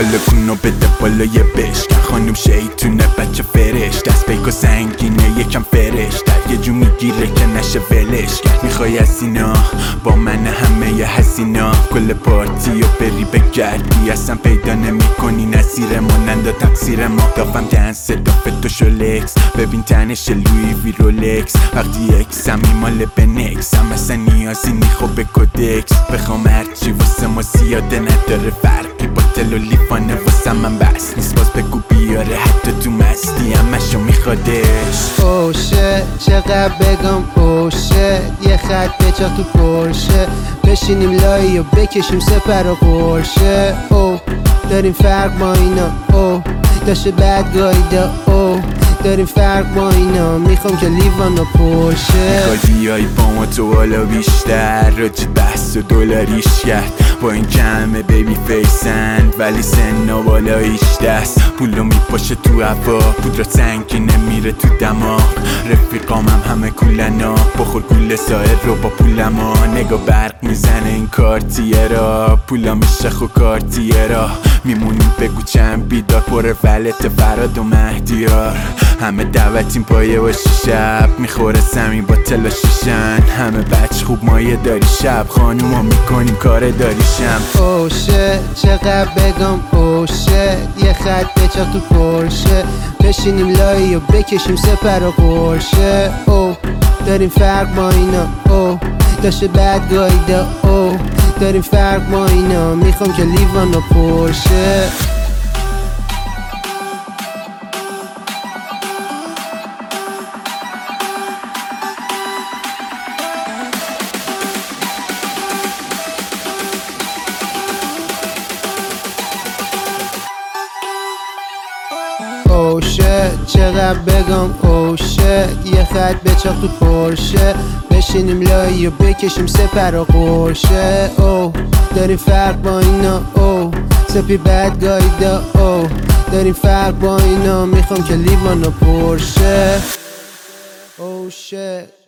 حالا کونو بده بالای بشکن خانوم شیطونه بچه فرش دست پیکو سنگینه یکم فرش در یه جو میگیره که نشه ولش کرد میخوای از اینا با من همه ی حسینا کل پارتی و بری بگردی اصلا پیدا نمی کنی نصیر مانند و تقصیر ما دافم دنس دافت و شولکس ببین تنش لوی وی رولکس وقتی اکس همی مال بنکس هم اصلا نیازی نیخو به کودکس بخوام هرچی واسه ما زیاده نداره فرقی با تل و لیفانه واسه من بس نیست باز بگو بیاره حتی تو مستی همشو میخوادش اوشه چقدر بگم اوشه یه خط بچا تو پرشه بشینیم لایی و بکشیم سپر و قرشه او داریم فرق با اینا او داشته بدگاهیدا او داریم فرق با اینا میخوام که لیوان و پرشه میخوای بیای با ما تو حالا بیشتر راجی بحث و دلاریش کرد با این کمه بیبی فیسند ولی سن و بالاییش دست پولو میپاشه تو هوا پودرا سنگینه میره تو دماغ رفیقامم همه کولنا بخور گول سایر رو با پولما نگاه برق میزنه این کارتیه را پولا میشه خو کارتیه را میمونیم بگو چند بیدار پر ولت فراد و مهدیار همه دعوتیم پایه باشی شب میخوره سمی با تلا شیشن همه بچ خوب مایه داری شب خانوما میکنیم کار داریشم اوشه چقدر بگم اوشه یه خط بچا تو پرشه بشینیم لایی و بکشیم سپر و قرشه او داریم فرق با اینا او داشته بدگاهیدا او داریم فرق با اینا میخوام که لیوان و پرشه اوشه چقدر بگم اوشه یه خط بچاق تو پرشه بشینیم لایی و بکشیم سپر و قرشه او داریم فرق با اینا او سپی بدگاهیدا او داریم فرق با اینا میخوام که لیوان و پرشه اوشه